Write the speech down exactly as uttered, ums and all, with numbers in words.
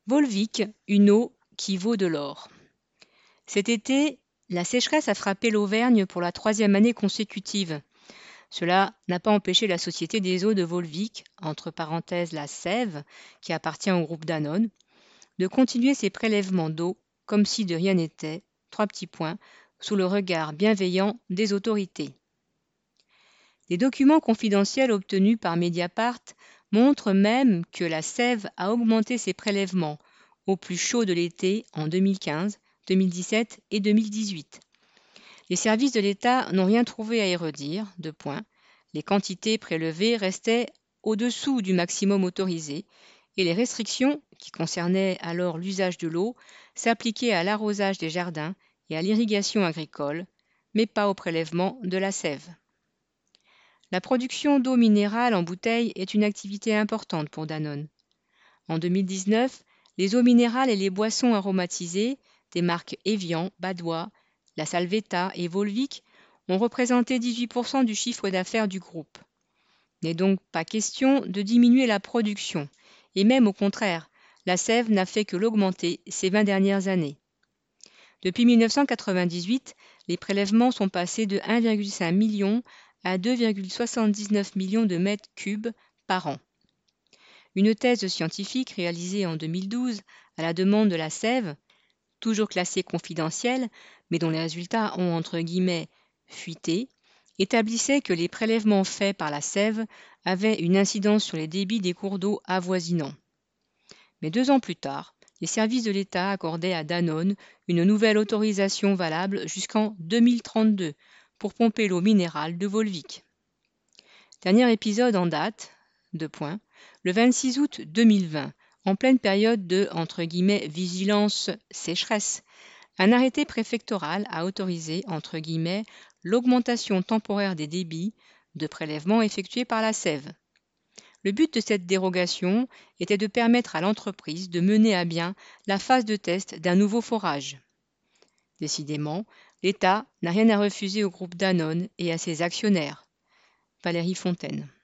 Volvic, une eau qui vaut de l'or. Cet été, la sécheresse a frappé l'Auvergne pour la troisième année consécutive. Cela n'a pas empêché la Société des eaux de Volvic, entre parenthèses la Sève, qui appartient au groupe Danone, de continuer ses prélèvements d'eau comme si de rien n'était, trois petits points, sous le regard bienveillant des autorités. Des documents confidentiels obtenus par Mediapart montrent même que la Sève a augmenté ses prélèvements au plus chaud de l'été en deux mille quinze, deux mille dix-sept et deux mille dix-huit. Les services de l'État n'ont rien trouvé à y redire, deux points. Les quantités prélevées restaient au-dessous du maximum autorisé et les restrictions, qui concernaient alors l'usage de l'eau, s'appliquaient à l'arrosage des jardins et à l'irrigation agricole, mais pas au prélèvement de la sève. La production d'eau minérale en bouteille est une activité importante pour Danone. En deux mille dix-neuf, les eaux minérales et les boissons aromatisées des marques Evian, Badoit, La Salvetta et Volvic ont représenté dix-huit pour cent du chiffre d'affaires du groupe. Il n'est donc pas question de diminuer la production, et même au contraire, la sève n'a fait que l'augmenter ces vingt dernières années. Depuis mille neuf cent quatre-vingt-dix-huit, les prélèvements sont passés de un virgule cinq million à deux virgule soixante-dix-neuf millions de mètres cubes par an. Une thèse scientifique réalisée en deux mille douze à la demande de la Sève, toujours classée confidentielle, mais dont les résultats ont entre guillemets fuité, établissait que les prélèvements faits par la Sève avaient une incidence sur les débits des cours d'eau avoisinants. Mais deux ans plus tard, les services de l'État accordaient à Danone une nouvelle autorisation valable jusqu'en deux mille trente-deux pour pomper l'eau minérale de Volvic. Dernier épisode en date, deux points, le vingt-six août deux mille vingt, en pleine période de entre guillemets, vigilance sécheresse, un arrêté préfectoral a autorisé entre guillemets, l'augmentation temporaire des débits de prélèvements effectués par la Sève. Le but de cette dérogation était de permettre à l'entreprise de mener à bien la phase de test d'un nouveau forage. Décidément, l'État n'a rien à refuser au groupe Danone et à ses actionnaires. Valérie Fontaine.